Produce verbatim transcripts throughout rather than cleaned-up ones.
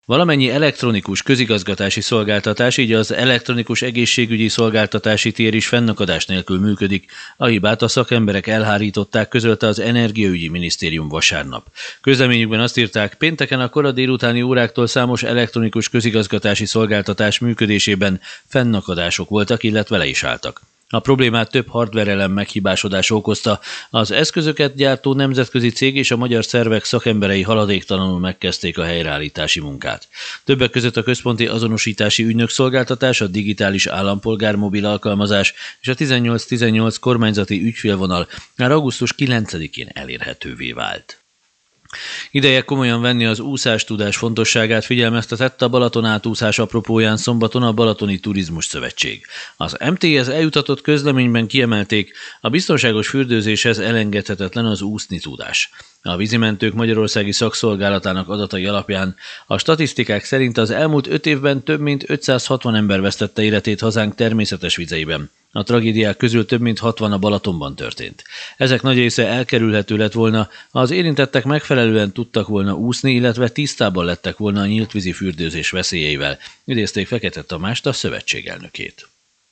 Valamennyi elektronikus közigazgatási szolgáltatás, így az elektronikus egészségügyi szolgáltatási tér is fennakadás nélkül működik. A hibát a szakemberek elhárították, közölte az Energiaügyi Minisztérium vasárnap. Közleményükben azt írták, pénteken a kora délutáni óráktól számos elektronikus közigazgatási szolgáltatás működésében fennakadások voltak, illetve le is álltak. A problémát több hardware-elem meghibásodása okozta, az eszközöket gyártó nemzetközi cég és a magyar szervek szakemberei haladéktalanul megkezdték a helyreállítási munkát. Többek között a központi azonosítási ügynök szolgáltatás, a digitális állampolgár mobil alkalmazás és a tizennyolc tizennyolc kormányzati ügyfélvonal már augusztus kilencedikén elérhetővé vált. Ideje komolyan venni az úszástudás fontosságát, figyelmeztetett a Balaton átúszás apropóján szombaton a Balatoni Turizmus Szövetség. Az em té es eljutatott közleményben kiemelték, a biztonságos fürdőzéshez elengedhetetlen az úszni tudás. A vízimentők magyarországi szakszolgálatának adatai alapján a statisztikák szerint az elmúlt öt évben több mint ötszázhatvan ember vesztette életét hazánk természetes vizeiben. A tragédiák közül több mint hatvan a Balatonban történt. Ezek nagy része elkerülhető lett volna, ha az érintettek megfelelően tudtak volna úszni, illetve tisztában lettek volna a nyíltvízi fürdőzés veszélyeivel, idézték Fekete Tamást, a szövetség elnökét.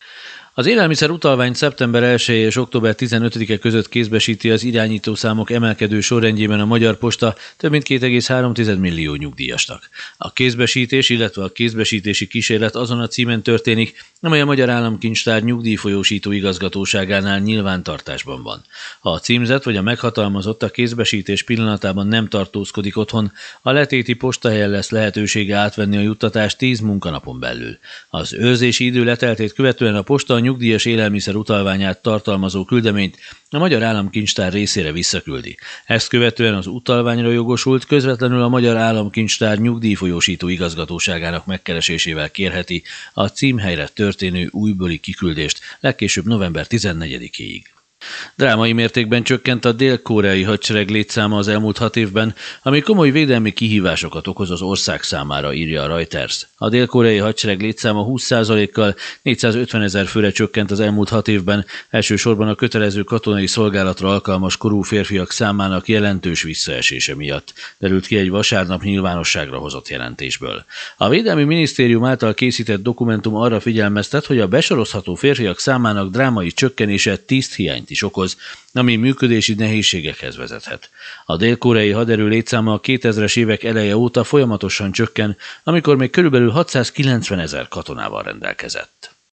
Az élelmiszer utalványt szeptember elseje és október tizenötödike között kézbesíti az irányítószámok emelkedő sorrendjében a Magyar Posta több mint két egész három millió nyugdíjasnak. A kézbesítés, illetve a kézbesítési kísérlet azon a címen történik, amely a Magyar Államkincstár nyugdíjfolyósító igazgatóságánál nyilvántartásban van. Ha a címzett vagy a meghatalmazott a kézbesítés pillanatában nem tartózkodik otthon, a letéti postahelyen lesz lehetősége átvenni a juttatást tíz munkanapon belül. Az őrzési idő leteltét követően a posta a nyugdíjas élelmiszer utalványát tartalmazó küldeményt a Magyar Államkincstár részére visszaküldi. Ezt követően az utalványra jogosult közvetlenül a Magyar Államkincstár nyugdíjfolyósító igazgatóságának megkeresésével kérheti a címhelyre történő újbóli kiküldést legkésőbb november tizennegyedikéig. Drámai mértékben csökkent a dél-koreai hadsereg létszáma az elmúlt hat évben, ami komoly védelmi kihívásokat okoz az ország számára, írja a Reuters. A dél-koreai hadsereg létszáma húsz százalékkal négyszázötvenezer főre csökkent az elmúlt hat évben, elsősorban a kötelező katonai szolgálatra alkalmas korú férfiak számának jelentős visszaesése miatt, derült ki egy vasárnap nyilvánosságra hozott jelentésből. A Védelmi Minisztérium által készített dokumentum arra figyelmeztet, hogy a besorozható férfiak számának drámai csökkenése tiszthiányt is okoz, ami működési nehézségekhez vezethet. A dél-koreai haderő létszáma a kétezres évek eleje óta folyamatosan csökken, amikor még körülbelül hatszázkilencven ezer katonával rendelkezett.